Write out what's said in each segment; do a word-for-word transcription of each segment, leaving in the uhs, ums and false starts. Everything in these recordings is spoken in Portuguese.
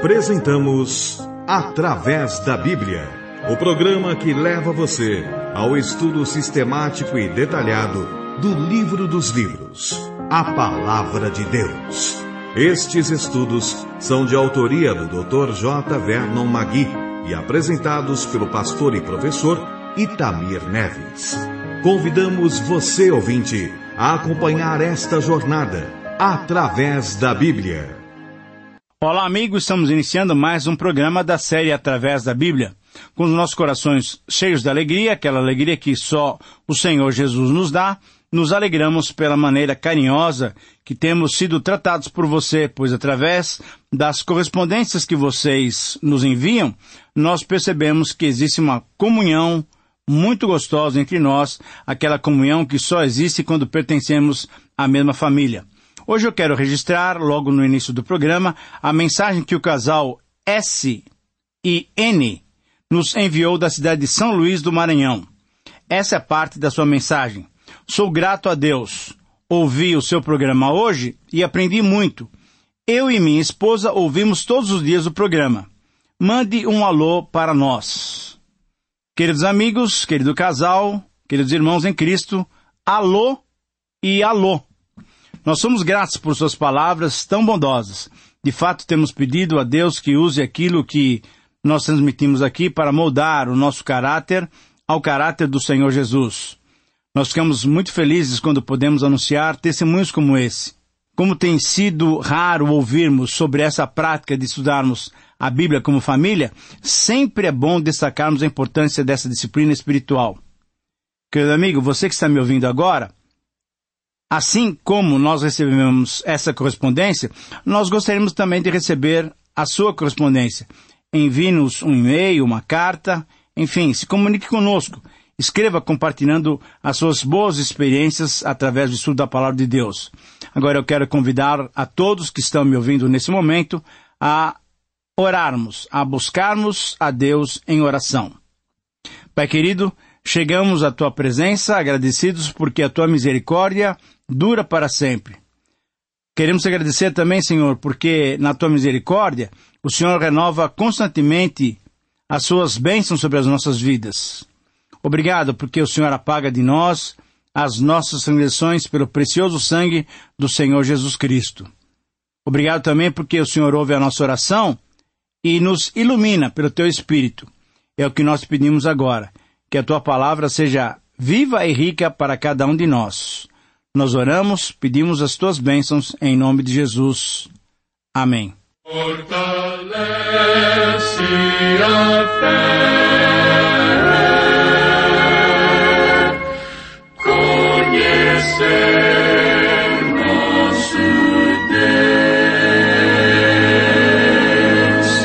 Apresentamos Através da Bíblia, o programa que leva você ao estudo sistemático e detalhado do livro dos livros, a Palavra de Deus. Estes estudos são de autoria do doutor J. Vernon Magui e apresentados pelo pastor e professor Itamir Neves. Convidamos você, ouvinte, a acompanhar esta jornada através da Bíblia. Olá, amigos, estamos iniciando mais um programa da série Através da Bíblia, com os nossos corações cheios de alegria, aquela alegria que só o Senhor Jesus nos dá. Nos alegramos pela maneira carinhosa que temos sido tratados por você, pois através das correspondências que vocês nos enviam, nós percebemos que existe uma comunhão muito gostosa entre nós, aquela comunhão que só existe quando pertencemos à mesma família. Hoje eu quero registrar, logo no início do programa, a mensagem que o casal S e N nos enviou da cidade de São Luís do Maranhão. Essa é parte da sua mensagem. Sou grato a Deus. Ouvi o seu programa hoje e aprendi muito. Eu e minha esposa ouvimos todos os dias o programa. Mande um alô para nós. Queridos amigos, querido casal, queridos irmãos em Cristo, alô e alô. Nós somos gratos por suas palavras tão bondosas. De fato, temos pedido a Deus que use aquilo que nós transmitimos aqui para moldar o nosso caráter ao caráter do Senhor Jesus. Nós ficamos muito felizes quando podemos anunciar testemunhos como esse. Como tem sido raro ouvirmos sobre essa prática de estudarmos a Bíblia como família, sempre é bom destacarmos a importância dessa disciplina espiritual. Querido amigo, você que está me ouvindo agora, assim como nós recebemos essa correspondência, nós gostaríamos também de receber a sua correspondência. Envie-nos um e-mail, uma carta, enfim, se comunique conosco. Escreva compartilhando as suas boas experiências através do estudo da Palavra de Deus. Agora eu quero convidar a todos que estão me ouvindo nesse momento a orarmos, a buscarmos a Deus em oração. Pai querido, chegamos à Tua presença agradecidos porque a Tua misericórdia dura para sempre. Queremos agradecer também, Senhor, porque na Tua misericórdia o Senhor renova constantemente as Suas bênçãos sobre as nossas vidas. Obrigado porque o Senhor apaga de nós as nossas transgressões pelo precioso sangue do Senhor Jesus Cristo. Obrigado também porque o Senhor ouve a nossa oração e nos ilumina pelo Teu Espírito. É o que nós pedimos agora, que a Tua palavra seja viva e rica para cada um de nós. Nós oramos, pedimos as Tuas bênçãos em nome de Jesus. Amém. Fortalece a fé, conhecer nosso Deus.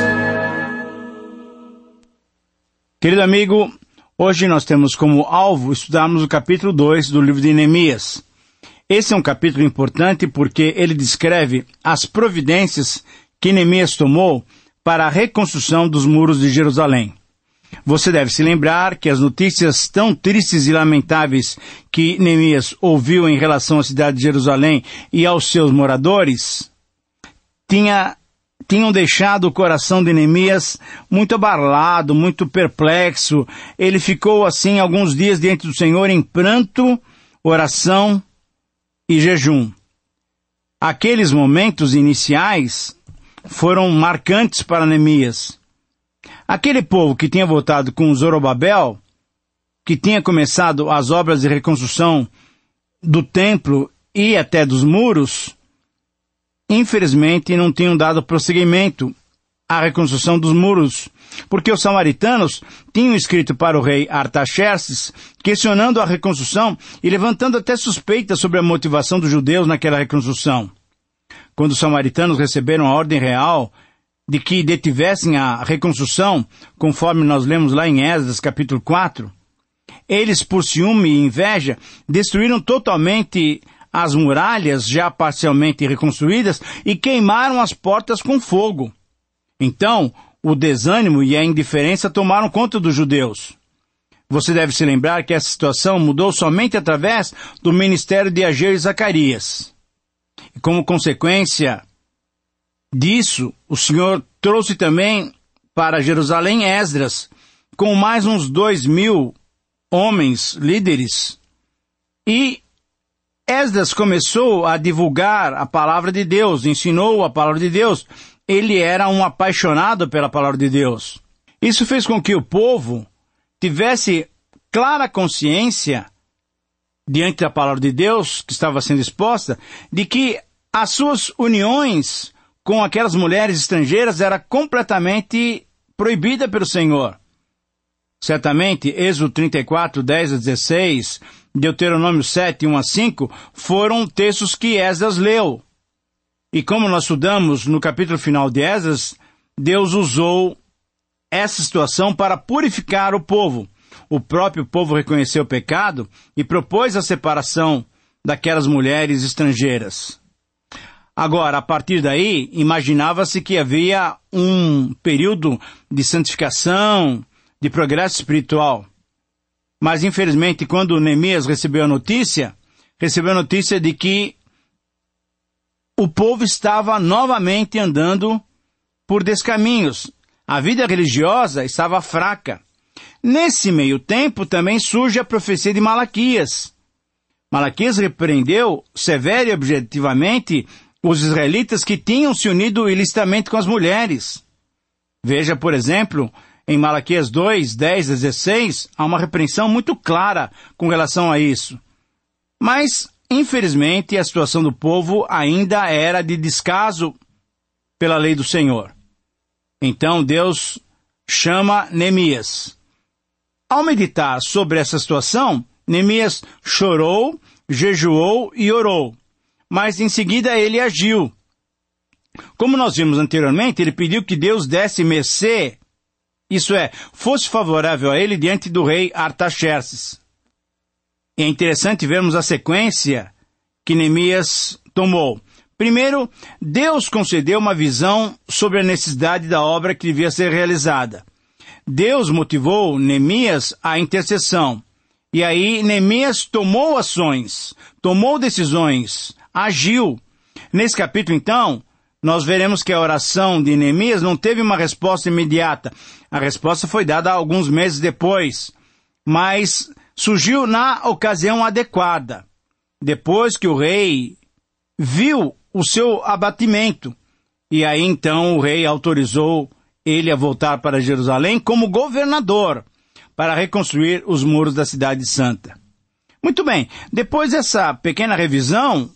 Querido amigo, hoje nós temos como alvo estudarmos o capítulo dois do livro de Neemias. Esse é um capítulo importante porque ele descreve as providências que Neemias tomou para a reconstrução dos muros de Jerusalém. Você deve se lembrar que as notícias tão tristes e lamentáveis que Neemias ouviu em relação à cidade de Jerusalém e aos seus moradores tinha, tinham deixado o coração de Neemias muito abalado, muito perplexo. Ele ficou assim alguns dias diante do Senhor em pranto, oração e jejum. Aqueles momentos iniciais foram marcantes para Neemias. Aquele povo que tinha voltado com Zorobabel, que tinha começado as obras de reconstrução do templo e até dos muros, infelizmente não tinham dado prosseguimento à reconstrução dos muros, porque os samaritanos tinham escrito para o rei Artaxerxes, questionando a reconstrução e levantando até suspeitas sobre a motivação dos judeus naquela reconstrução. Quando os samaritanos receberam a ordem real de que detivessem a reconstrução, conforme nós lemos lá em Esdras, capítulo quatro, eles, por ciúme e inveja, destruíram totalmente as muralhas já parcialmente reconstruídas e queimaram as portas com fogo. Então, o desânimo e a indiferença tomaram conta dos judeus. Você deve se lembrar que essa situação mudou somente através do ministério de Ageu e Zacarias. E como consequência disso, o Senhor trouxe também para Jerusalém Esdras, com mais uns dois mil homens líderes. E Esdras começou a divulgar a palavra de Deus, ensinou a palavra de Deus. Ele era um apaixonado pela palavra de Deus. Isso fez com que o povo tivesse clara consciência, diante da palavra de Deus que estava sendo exposta, de que as suas uniões com aquelas mulheres estrangeiras era completamente proibida pelo Senhor. Certamente, Êxodo trinta e quatro, dez a dezesseis, Deuteronômio sete, um a cinco, foram textos que Esdras leu. E como nós estudamos no capítulo final de Esdras, Deus usou essa situação para purificar o povo. O próprio povo reconheceu o pecado e propôs a separação daquelas mulheres estrangeiras. Agora, a partir daí, imaginava-se que havia um período de santificação, de progresso espiritual. Mas, infelizmente, quando Neemias recebeu a notícia, recebeu a notícia de que o povo estava novamente andando por descaminhos. A vida religiosa estava fraca. Nesse meio tempo, também surge a profecia de Malaquias. Malaquias repreendeu severa e objetivamente os israelitas que tinham se unido ilicitamente com as mulheres. Veja, por exemplo, em Malaquias dois, dez a dezesseis, há uma repreensão muito clara com relação a isso. Mas, infelizmente, a situação do povo ainda era de descaso pela lei do Senhor. Então, Deus chama Neemias. Ao meditar sobre essa situação, Neemias chorou, jejuou e orou. Mas em seguida ele agiu. Como nós vimos anteriormente, ele pediu que Deus desse mercê, isso é, fosse favorável a ele diante do rei Artaxerxes. E é interessante vermos a sequência que Neemias tomou. Primeiro, Deus concedeu uma visão sobre a necessidade da obra que devia ser realizada. Deus motivou Neemias à intercessão. E aí Neemias tomou ações, tomou decisões, agiu. Nesse capítulo, então, nós veremos que a oração de Neemias não teve uma resposta imediata. A resposta foi dada alguns meses depois, mas surgiu na ocasião adequada. Depois que o rei viu o seu abatimento, e aí então o rei autorizou ele a voltar para Jerusalém como governador, para reconstruir os muros da cidade santa. Muito bem, depois dessa pequena revisão,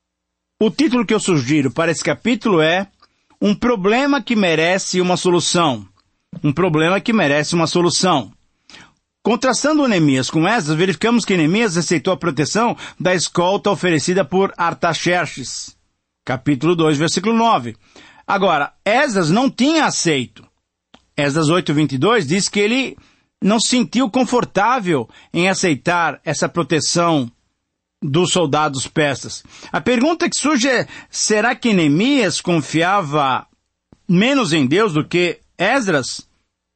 o título que eu sugiro para esse capítulo é Um problema que merece uma solução. Um problema que merece uma solução. Contrastando Neemias com Esdras, verificamos que Neemias aceitou a proteção da escolta oferecida por Artaxerxes. Capítulo dois, versículo nove. Agora, Esdras não tinha aceito. Esdras oito, vinte e dois diz que ele não se sentiu confortável em aceitar essa proteção dos soldados persas. A pergunta que surge é, será que Neemias confiava menos em Deus do que Esdras?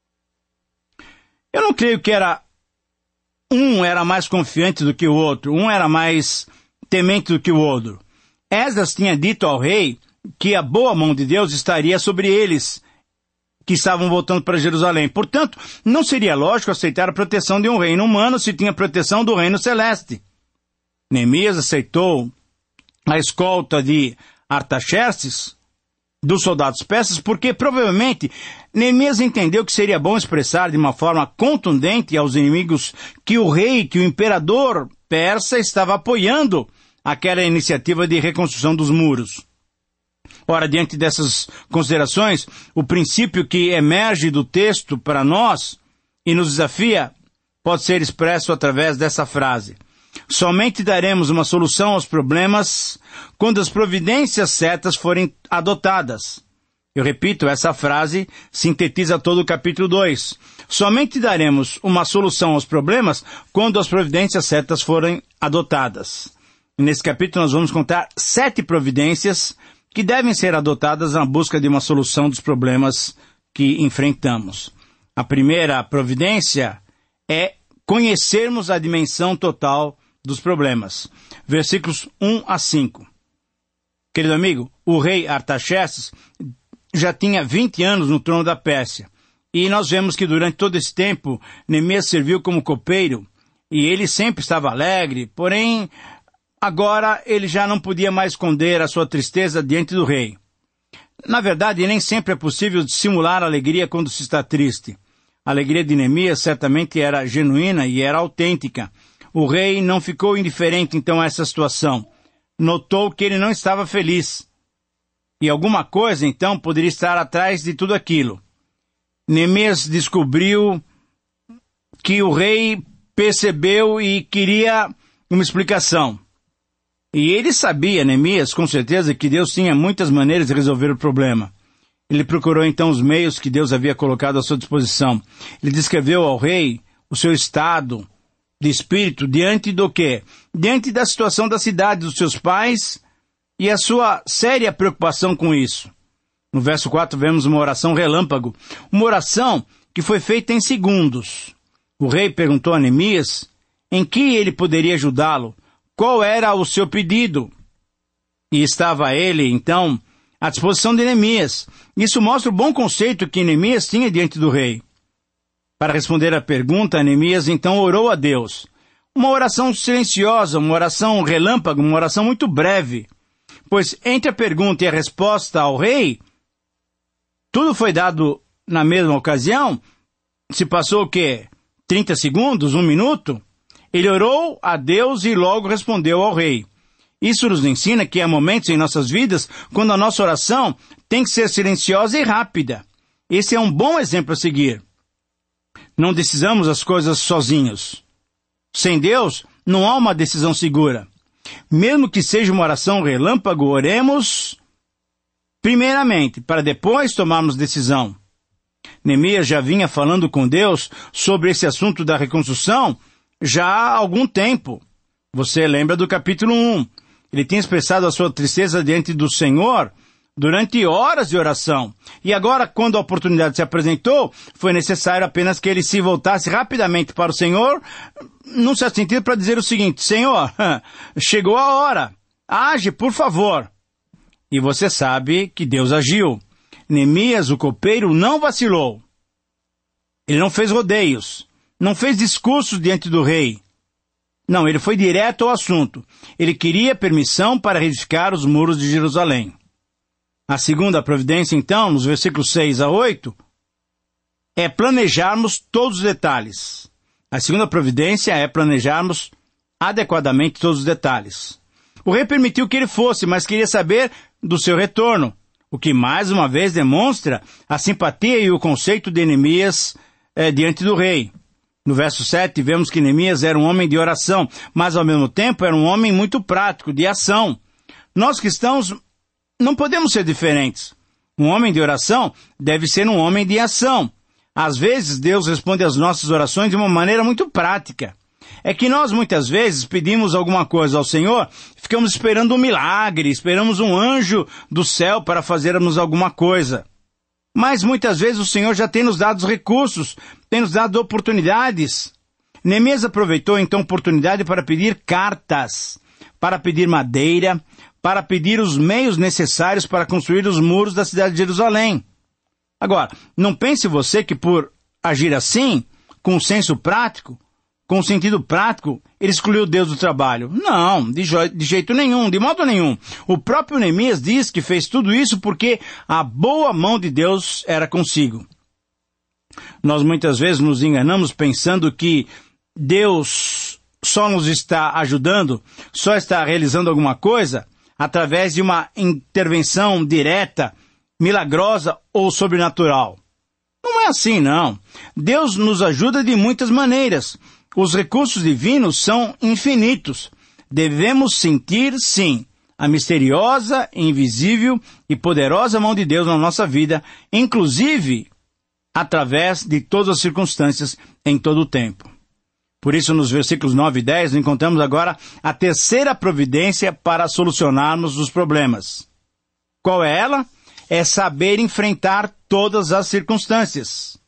Eu não creio que era um era mais confiante do que o outro, um era mais temente do que o outro. Esdras tinha dito ao rei que a boa mão de Deus estaria sobre eles, que estavam voltando para Jerusalém. Portanto, não seria lógico aceitar a proteção de um reino humano se tinha proteção do reino celeste. Neemias aceitou a escolta de Artaxerxes, dos soldados persas, porque provavelmente Neemias entendeu que seria bom expressar de uma forma contundente aos inimigos que o rei, que o imperador persa estava apoiando aquela iniciativa de reconstrução dos muros. Ora, diante dessas considerações, o princípio que emerge do texto para nós e nos desafia pode ser expresso através dessa frase. Somente daremos uma solução aos problemas quando as providências certas forem adotadas. Eu repito, essa frase sintetiza todo o capítulo dois. Somente daremos uma solução aos problemas quando as providências certas forem adotadas. E nesse capítulo nós vamos contar sete providências que devem ser adotadas na busca de uma solução dos problemas que enfrentamos. A primeira providência é conhecermos a dimensão total dos problemas. Versículos um a cinco. Querido amigo, o rei Artaxerxes já tinha vinte anos no trono da Pérsia. E nós vemos que durante todo esse tempo, Neemias serviu como copeiro, e ele sempre estava alegre, porém, agora ele já não podia mais esconder a sua tristeza diante do rei. Na verdade, nem sempre é possível dissimular alegria quando se está triste. A alegria de Neemias certamente era genuína e era autêntica. O rei não ficou indiferente então a essa situação. Notou que ele não estava feliz. E alguma coisa, então, poderia estar atrás de tudo aquilo. Neemias descobriu que o rei percebeu e queria uma explicação. E ele sabia, Neemias, com certeza, que Deus tinha muitas maneiras de resolver o problema. Ele procurou então os meios que Deus havia colocado à sua disposição. Ele descreveu ao rei o seu estado de espírito diante do quê? Diante da situação da cidade dos seus pais e a sua séria preocupação com isso. No verso quatro vemos uma oração relâmpago, uma oração que foi feita em segundos. O rei perguntou a Neemias em que ele poderia ajudá-lo, qual era o seu pedido. E estava ele, então, à disposição de Neemias. Isso mostra o bom conceito que Neemias tinha diante do rei. Para responder à pergunta, Neemias então orou a Deus. Uma oração silenciosa, uma oração relâmpago, uma oração muito breve. Pois entre a pergunta e a resposta ao rei, tudo foi dado na mesma ocasião. Se passou o quê? trinta segundos? Um minuto? Ele orou a Deus e logo respondeu ao rei. Isso nos ensina que há momentos em nossas vidas quando a nossa oração tem que ser silenciosa e rápida. Esse é um bom exemplo a seguir. Não decisamos as coisas sozinhos. Sem Deus, não há uma decisão segura. Mesmo que seja uma oração relâmpago, oremos primeiramente, para depois tomarmos decisão. Neemias já vinha falando com Deus sobre esse assunto da reconstrução já há algum tempo. Você lembra do capítulo um. Ele tinha expressado a sua tristeza diante do Senhor durante horas de oração. E agora, quando a oportunidade se apresentou, foi necessário apenas que ele se voltasse rapidamente para o Senhor, num certo sentido, para dizer o seguinte: Senhor, chegou a hora, age, por favor. E você sabe que Deus agiu. Neemias, o copeiro, não vacilou. Ele não fez rodeios, não fez discursos diante do rei. Não, ele foi direto ao assunto. Ele queria permissão para reedificar os muros de Jerusalém. A segunda providência, então, nos versículos seis a oito, é planejarmos todos os detalhes. A segunda providência é planejarmos adequadamente todos os detalhes. O rei permitiu que ele fosse, mas queria saber do seu retorno, o que mais uma vez demonstra a simpatia e o conceito de Neemias eh, diante do rei. No verso sete, vemos que Neemias era um homem de oração, mas ao mesmo tempo era um homem muito prático, de ação. Nós cristãos não podemos ser diferentes. Um homem de oração deve ser um homem de ação. Às vezes, Deus responde às nossas orações de uma maneira muito prática. É que nós, muitas vezes, pedimos alguma coisa ao Senhor, ficamos esperando um milagre, esperamos um anjo do céu para fazermos alguma coisa. Mas, muitas vezes, o Senhor já tem nos dado os recursos, tem nos dado oportunidades. Neemias aproveitou, então, a oportunidade para pedir cartas, para pedir madeira, para pedir os meios necessários para construir os muros da cidade de Jerusalém. Agora, não pense você que por agir assim, com um senso prático, com um sentido prático, ele excluiu Deus do trabalho. Não, de, jo- de jeito nenhum, de modo nenhum. O próprio Neemias diz que fez tudo isso porque a boa mão de Deus era consigo. Nós muitas vezes nos enganamos pensando que Deus só nos está ajudando, só está realizando alguma coisa através de uma intervenção direta, milagrosa ou sobrenatural. Não é assim, não. Deus nos ajuda de muitas maneiras. Os recursos divinos são infinitos. Devemos sentir, sim, a misteriosa, invisível e poderosa mão de Deus na nossa vida, inclusive através de todas as circunstâncias em todo o tempo. Por isso, nos versículos nove e dez, encontramos agora a terceira providência para solucionarmos os problemas. Qual é ela? É saber enfrentar todas as circunstâncias.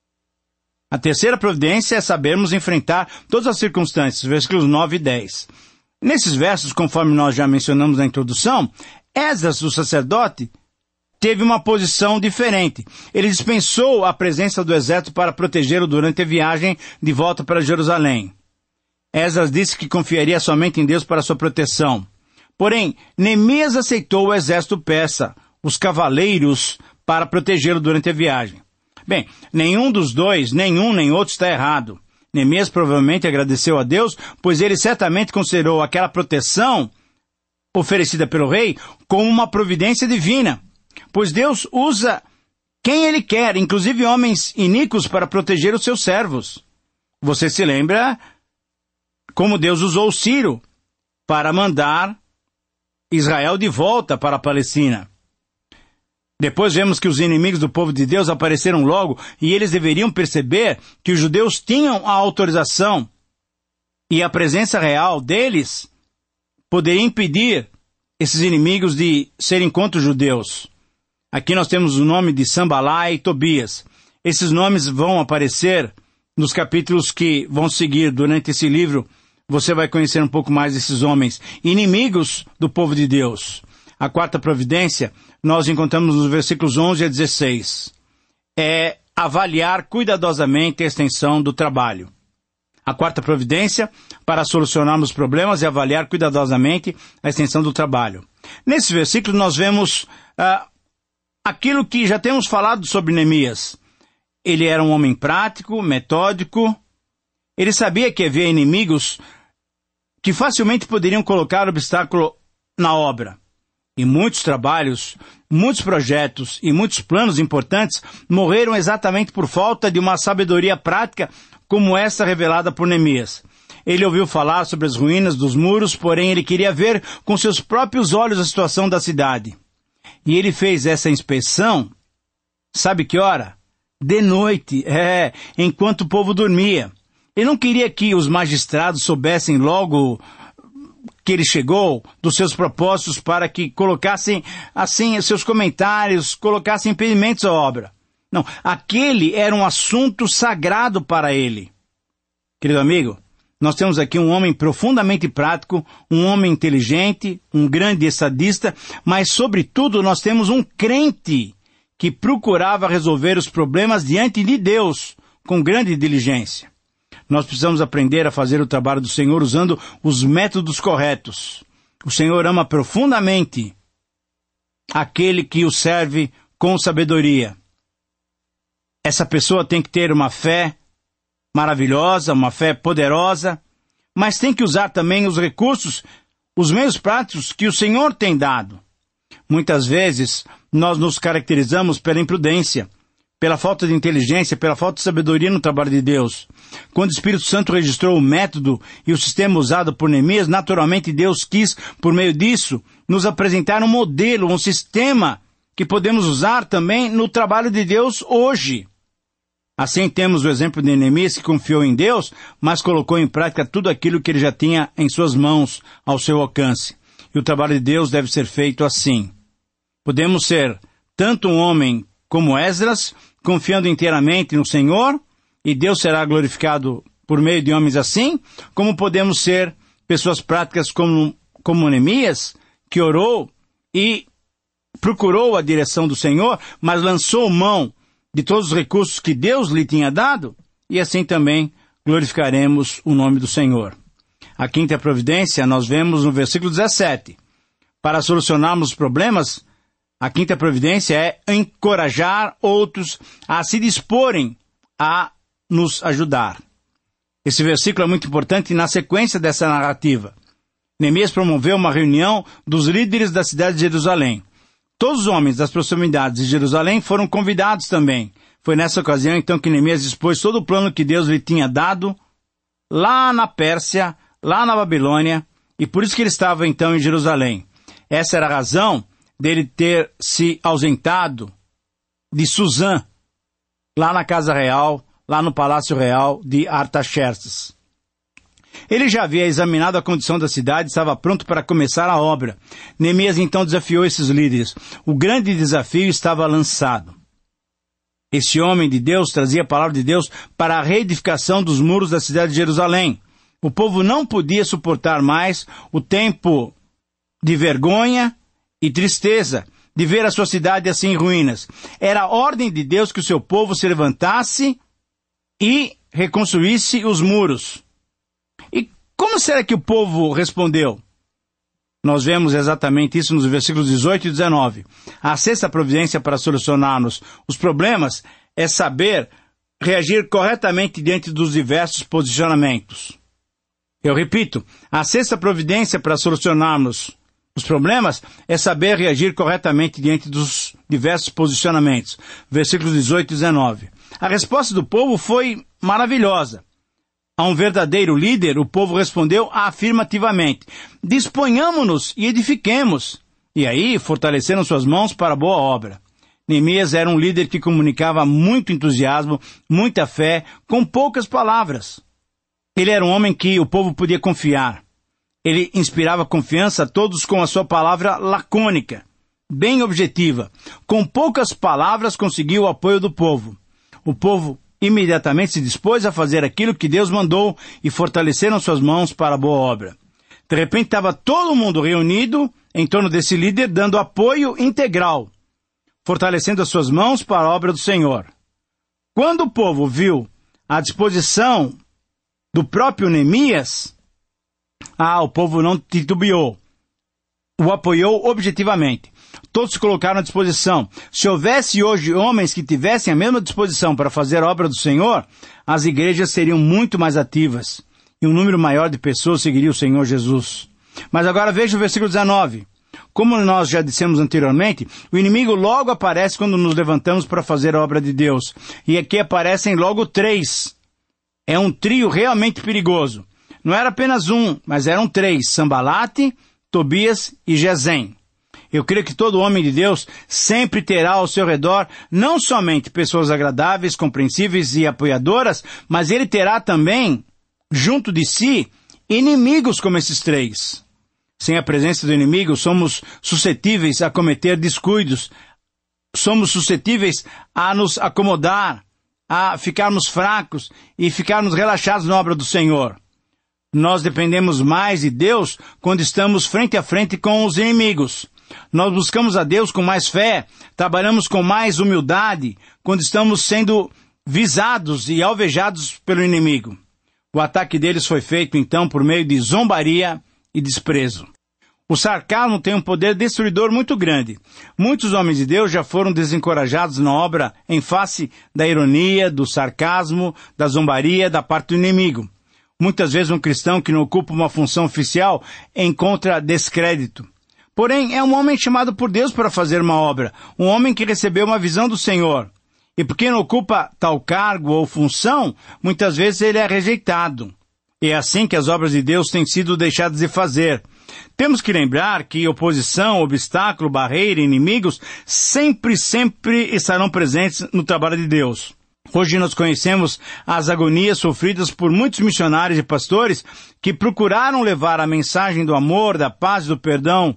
A terceira providência é sabermos enfrentar todas as circunstâncias, versículos nove e dez. Nesses versos, conforme nós já mencionamos na introdução, Esdras, o sacerdote, teve uma posição diferente. Ele dispensou a presença do exército para protegê-lo durante a viagem de volta para Jerusalém. Esdras disse que confiaria somente em Deus para sua proteção. Porém, Neemias aceitou o exército persa, os cavaleiros, para protegê-lo durante a viagem. Bem, nenhum dos dois, nenhum nem outro está errado. Neemias provavelmente agradeceu a Deus, pois ele certamente considerou aquela proteção oferecida pelo rei como uma providência divina, pois Deus usa quem Ele quer, inclusive homens iníquos, para proteger os seus servos. Você se lembra como Deus usou Ciro para mandar Israel de volta para a Palestina. Depois vemos que os inimigos do povo de Deus apareceram logo e eles deveriam perceber que os judeus tinham a autorização e a presença real deles poderia impedir esses inimigos de serem contra os judeus. Aqui nós temos o nome de Sambalá e Tobias. Esses nomes vão aparecer nos capítulos que vão seguir durante esse livro. Você vai conhecer um pouco mais desses homens, inimigos do povo de Deus. A quarta providência, nós encontramos nos versículos onze a dezesseis. É avaliar cuidadosamente a extensão do trabalho. A quarta providência, para solucionarmos problemas, é avaliar cuidadosamente a extensão do trabalho. Nesse versículo nós vemos ah, aquilo que já temos falado sobre Neemias. Ele era um homem prático, metódico. Ele sabia que havia inimigos que facilmente poderiam colocar obstáculo na obra. E muitos trabalhos, muitos projetos e muitos planos importantes morreram exatamente por falta de uma sabedoria prática como essa revelada por Neemias. Ele ouviu falar sobre as ruínas dos muros, porém ele queria ver com seus próprios olhos a situação da cidade. E ele fez essa inspeção, sabe que hora? De noite, é, enquanto o povo dormia. Ele não queria que os magistrados soubessem logo que ele chegou, dos seus propósitos, para que colocassem, assim, seus comentários, colocassem impedimentos à obra. Não, aquele era um assunto sagrado para ele. Querido amigo, nós temos aqui um homem profundamente prático, um homem inteligente, um grande estadista, mas, sobretudo, nós temos um crente que procurava resolver os problemas diante de Deus, com grande diligência. Nós precisamos aprender a fazer o trabalho do Senhor usando os métodos corretos. O Senhor ama profundamente aquele que o serve com sabedoria. Essa pessoa tem que ter uma fé maravilhosa, uma fé poderosa, mas tem que usar também os recursos, os meios práticos que o Senhor tem dado. Muitas vezes nós nos caracterizamos pela imprudência, pela falta de inteligência, pela falta de sabedoria no trabalho de Deus. Quando o Espírito Santo registrou o método e o sistema usado por Neemias, naturalmente Deus quis, por meio disso, nos apresentar um modelo, um sistema que podemos usar também no trabalho de Deus hoje. Assim temos o exemplo de Neemias, que confiou em Deus, mas colocou em prática tudo aquilo que ele já tinha em suas mãos, ao seu alcance. E o trabalho de Deus deve ser feito assim. Podemos ser tanto um homem como Esdras, confiando inteiramente no Senhor, e Deus será glorificado por meio de homens assim, como podemos ser pessoas práticas como, como Neemias, que orou e procurou a direção do Senhor, mas lançou mão de todos os recursos que Deus lhe tinha dado, e assim também glorificaremos o nome do Senhor. A quinta providência nós vemos no versículo dezessete. Para solucionarmos os problemas, a quinta providência é encorajar outros a se disporem a nos ajudar. Esse versículo é muito importante na sequência dessa narrativa. Neemias promoveu uma reunião dos líderes da cidade de Jerusalém. Todos os homens das proximidades de Jerusalém foram convidados também. Foi nessa ocasião, então, que Neemias expôs todo o plano que Deus lhe tinha dado lá na Pérsia, lá na Babilônia, e por isso que ele estava, então, em Jerusalém. Essa era a razão dele ter se ausentado de Suzã, lá na casa real, lá no palácio real de Artaxerxes. Ele já havia examinado a condição da cidade e estava pronto para começar a obra. Neemias então desafiou esses líderes. O grande desafio estava lançado. Esse homem de Deus trazia a palavra de Deus para a reedificação dos muros da cidade de Jerusalém. O povo não podia suportar mais o tempo de vergonha e tristeza, de ver a sua cidade assim em ruínas. Era a ordem de Deus que o seu povo se levantasse e reconstruísse os muros. E como será que o povo respondeu? Nós vemos exatamente isso nos versículos dezoito e dezenove. A sexta providência para solucionarmos os problemas é saber reagir corretamente diante dos diversos posicionamentos. Eu repito, a sexta providência para solucionarmos os problemas é saber reagir corretamente diante dos diversos posicionamentos. Versículos dezoito e dezenove. A resposta do povo foi maravilhosa. A um verdadeiro líder, o povo respondeu afirmativamente: disponhamo-nos e edifiquemos. E aí fortaleceram suas mãos para a boa obra. Neemias era um líder que comunicava muito entusiasmo, muita fé, com poucas palavras. Ele era um homem que o povo podia confiar. Ele inspirava confiança a todos com a sua palavra lacônica, bem objetiva. Com poucas palavras conseguiu o apoio do povo. O povo imediatamente se dispôs a fazer aquilo que Deus mandou e fortaleceram suas mãos para a boa obra. De repente estava todo mundo reunido em torno desse líder, dando apoio integral, fortalecendo as suas mãos para a obra do Senhor. Quando o povo viu a disposição do próprio Neemias, ah, o povo não titubeou, o apoiou objetivamente. Todos se colocaram à disposição. Se houvesse hoje homens que tivessem a mesma disposição para fazer a obra do Senhor, as igrejas seriam muito mais ativas e um número maior de pessoas seguiria o Senhor Jesus. Mas agora veja o versículo dezenove. Como nós já dissemos anteriormente, o inimigo logo aparece quando nos levantamos para fazer a obra de Deus. E aqui aparecem logo três. É um trio realmente perigoso. Não era apenas um, mas eram três: Sambalate, Tobias e Gesem. Eu creio que todo homem de Deus sempre terá ao seu redor não somente pessoas agradáveis, compreensíveis e apoiadoras, mas ele terá também, junto de si, inimigos como esses três. Sem a presença do inimigo, somos suscetíveis a cometer descuidos, somos suscetíveis a nos acomodar, a ficarmos fracos e ficarmos relaxados na obra do Senhor. Nós dependemos mais de Deus quando estamos frente a frente com os inimigos. Nós buscamos a Deus com mais fé, trabalhamos com mais humildade quando estamos sendo visados e alvejados pelo inimigo. O ataque deles foi feito, então, por meio de zombaria e desprezo. O sarcasmo tem um poder destruidor muito grande. Muitos homens de Deus já foram desencorajados na obra em face da ironia, do sarcasmo, da zombaria da parte do inimigo. Muitas vezes um cristão que não ocupa uma função oficial encontra descrédito. Porém, é um homem chamado por Deus para fazer uma obra, um homem que recebeu uma visão do Senhor. E porque não ocupa tal cargo ou função, muitas vezes ele é rejeitado. E é assim que as obras de Deus têm sido deixadas de fazer. Temos que lembrar que oposição, obstáculo, barreira, inimigos, sempre, sempre estarão presentes no trabalho de Deus. Hoje nós conhecemos as agonias sofridas por muitos missionários e pastores que procuraram levar a mensagem do amor, da paz e do perdão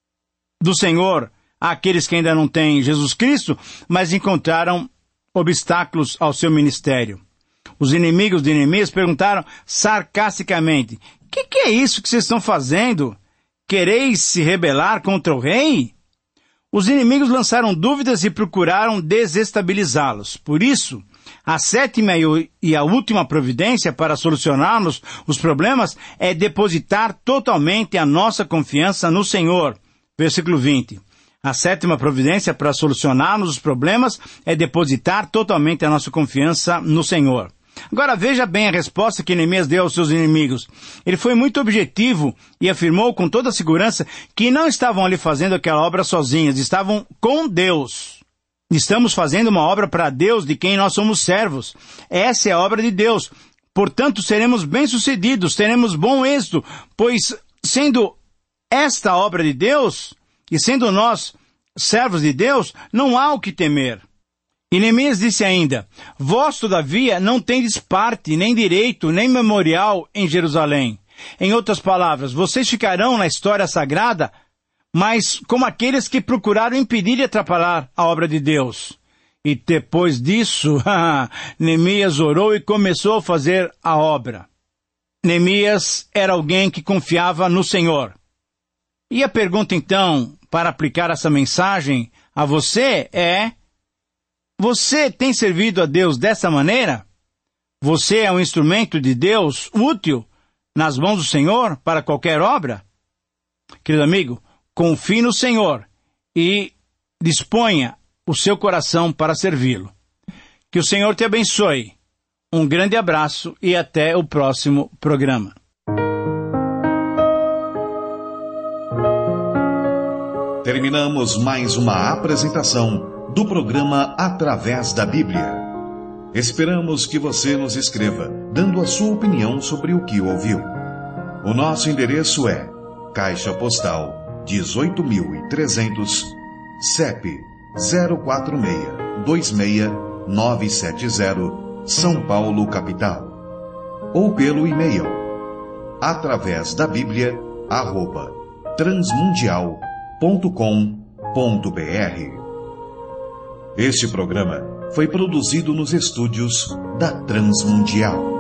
do Senhor àqueles que ainda não têm Jesus Cristo, mas encontraram obstáculos ao seu ministério. Os inimigos de Neemias perguntaram sarcasticamente: que que é isso que vocês estão fazendo? Quereis se rebelar contra o rei? Os inimigos lançaram dúvidas e procuraram desestabilizá-los. Por isso, a sétima e a última providência para solucionarmos os problemas é depositar totalmente a nossa confiança no Senhor. Versículo vinte. A sétima providência para solucionarmos os problemas é depositar totalmente a nossa confiança no Senhor. Agora veja bem a resposta que Neemias deu aos seus inimigos. Ele foi muito objetivo e afirmou com toda segurança que não estavam ali fazendo aquela obra sozinhos, estavam com Deus. Estamos fazendo uma obra para Deus de quem nós somos servos. Essa é a obra de Deus. Portanto, seremos bem-sucedidos, teremos bom êxito, pois sendo esta obra de Deus, e sendo nós servos de Deus, não há o que temer. E Neemias disse ainda: vós, todavia, não tendes parte, nem direito, nem memorial em Jerusalém. Em outras palavras, vocês ficarão na história sagrada, mas como aqueles que procuraram impedir e atrapalhar a obra de Deus. E depois disso, Neemias orou e começou a fazer a obra. Neemias era alguém que confiava no Senhor. E a pergunta então para aplicar essa mensagem a você é: você tem servido a Deus dessa maneira? Você é um instrumento de Deus útil nas mãos do Senhor para qualquer obra? Querido amigo, confie no Senhor e disponha o seu coração para servi-lo. Que o Senhor te abençoe. Um grande abraço e até o próximo programa. Terminamos mais uma apresentação do programa Através da Bíblia. Esperamos que você nos escreva, dando a sua opinião sobre o que ouviu. O nosso endereço é Caixa Postal dezoito mil e trezentos, C E P zero quatro seis dois seis nove sete zero, São Paulo, capital. Ou pelo e-mail através da Bíblia arroba transmundial ponto com ponto br. Este programa foi produzido nos estúdios da Transmundial.